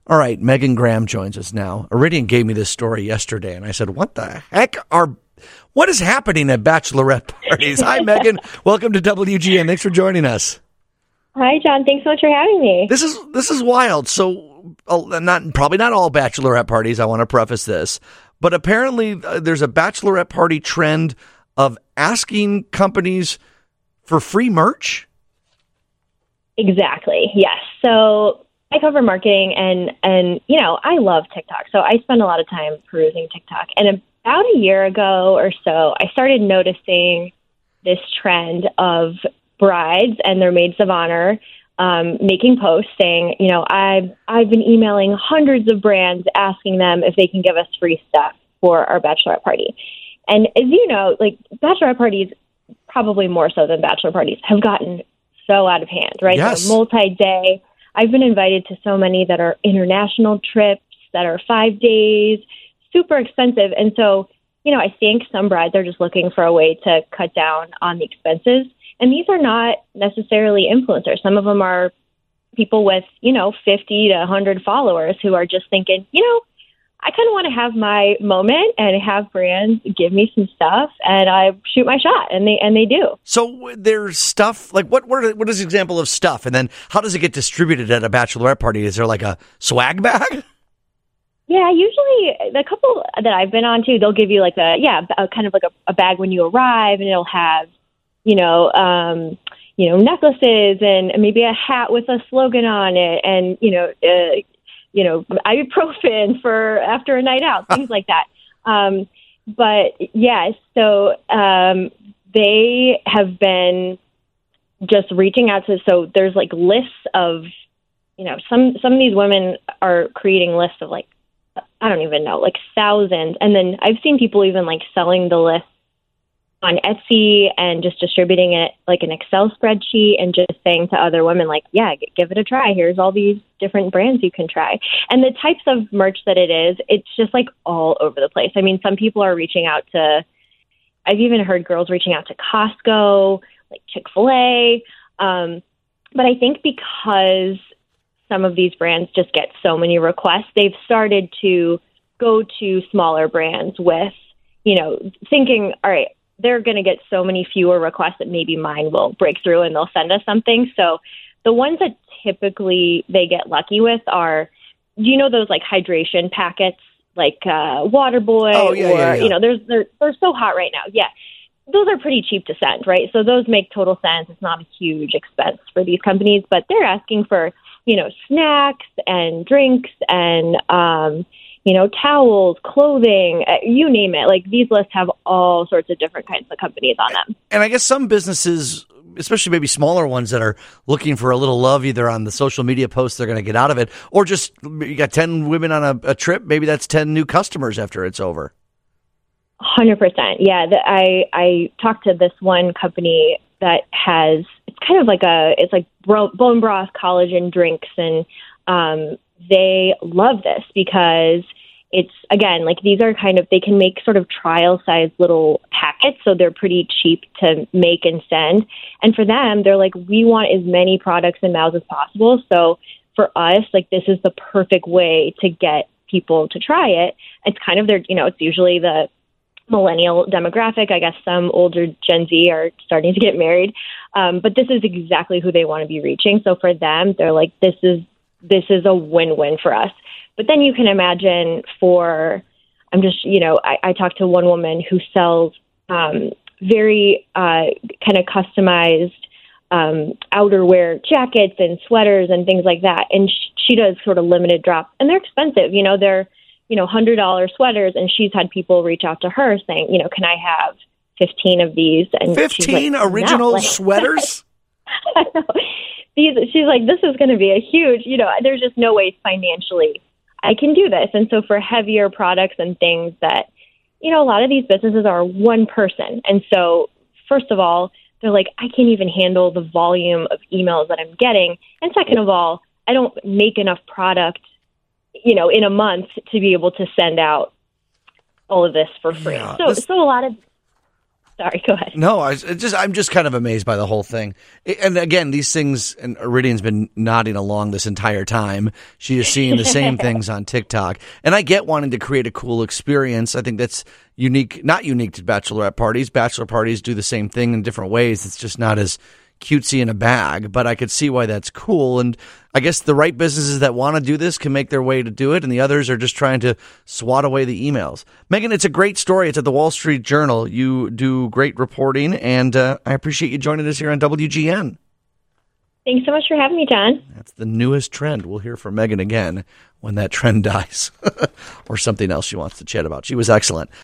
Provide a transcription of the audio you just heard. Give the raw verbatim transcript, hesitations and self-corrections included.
All right, Megan Graham joins us now. Iridian gave me this story yesterday, and I said, what the heck are, what is happening at bachelorette parties? Hi, Megan. Welcome to W G N. Thanks for joining us. Hi, John. Thanks so much for having me. This is this is wild. So, uh, not probably not all bachelorette parties, I want to preface this, but apparently uh, there's a bachelorette party trend of asking companies for free merch? Exactly, yes. So I cover marketing, and, and, you know, I love TikTok. So I spend a lot of time perusing TikTok. And about a year ago or so, I started noticing this trend of brides and their maids of honor um, making posts saying, you know, I've, I've been emailing hundreds of brands asking them if they can give us free stuff for our bachelorette party. And as you know, like, bachelorette parties, probably more so than bachelor parties, have gotten so out of hand, right? Yes. They're multi-day. I've been invited to so many that are international trips, that are five days, super expensive. And so, you know, I think some brides are just looking for a way to cut down on the expenses. And these are not necessarily influencers. Some of them are people with, you know, fifty to one hundred followers who are just thinking, you know, I kind of want to have my moment and have brands give me some stuff, and I shoot my shot, and they and they do. So there's stuff, like what what, what is an example of stuff? And then how does it get distributed at a bachelorette party? Is there like a swag bag? Yeah, usually the couple that I've been on to, they'll give you like a, yeah, a, kind of like a, a bag when you arrive, and it'll have, you know, um, you know, necklaces and maybe a hat with a slogan on it, and, you know, uh, you know, ibuprofen for after a night out, things like that. Um, but yeah, so um, they have been just reaching out to, so there's like lists of, you know, some, some of these women are creating lists of like, I don't even know, like thousands. And then I've seen people even like selling the list on Etsy and just distributing it like an Excel spreadsheet and just saying to other women, like, yeah, g- give it a try. Here's all these different brands you can try. And the types of merch that it is, it's just like all over the place. I mean, some people are reaching out to, I've even heard girls reaching out to Costco, like Chick-fil-A. Um, but I think because some of these brands just get so many requests, they've started to go to smaller brands with, you know, thinking, all right, they're going to get so many fewer requests that maybe mine will break through and they'll send us something. So the ones that typically they get lucky with are, do you know those like hydration packets, like uh, Waterboy? Oh, yeah, or, yeah, yeah. you know, there's, they're, they're so hot right now. Yeah. Those are pretty cheap to send, right? So those make total sense. It's not a huge expense for these companies, but they're asking for, you know, snacks and drinks and, um, you know, towels, clothing, uh, you name it. Like, these lists have all sorts of different kinds of companies on them. And I guess some businesses, especially maybe smaller ones that are looking for a little love either on the social media posts they're going to get out of it, or just you got ten women on a, a trip, maybe that's ten new customers after it's over. one hundred percent. Yeah, the, I, I talked to this one company that has, it's kind of like a, it's like bro, bone broth, collagen drinks, and um, they love this because it's, again, like these are kind of, they can make sort of trial size little packets, so they're pretty cheap to make and send. And for them, they're like, we want as many products in mouths as possible. So for us, like, this is the perfect way to get people to try it. It's kind of their, you know, it's usually the millennial demographic. I guess some older Gen Z are starting to get married. Um, but this is exactly who they want to be reaching. So for them, they're like, this is, this is a win-win for us. But then you can imagine for, I'm just, you know, I, I talked to one woman who sells um, very uh, kind of customized um, outerwear jackets and sweaters and things like that. And sh- she does sort of limited drops, and they're expensive. You know, they're, you know, one hundred dollars sweaters, and she's had people reach out to her saying, you know, can I have fifteen of these? And fifteen like, original no. Like, sweaters? I know. These, she's like, this is going to be a huge, you know, there's just no way financially I can do this. And so for heavier products and things that, you know, a lot of these businesses are one person. And so first of all, they're like, I can't even handle the volume of emails that I'm getting. And second of all, I don't make enough product, you know, in a month to be able to send out all of this for free. Yeah, so, this- so a lot of, Sorry, go ahead. No, I was just I'm just kind of amazed by the whole thing. And again, these things, and Iridian's been nodding along this entire time. She is seeing the same things on TikTok. And I get wanting to create a cool experience. I think that's unique, not unique to bachelorette parties. Bachelor parties do the same thing in different ways. It's just not as cutesy in a bag, but I could see why that's cool. And I guess the right businesses that want to do this can make their way to do it, and the others are just trying to swat away the emails. Megan, it's a great story. It's at the Wall Street Journal. You do great reporting, and uh, I appreciate you joining us here on W G N. Thanks so much for having me, John. That's the newest trend. We'll hear from Megan again when that trend dies or something else she wants to chat about. She was excellent.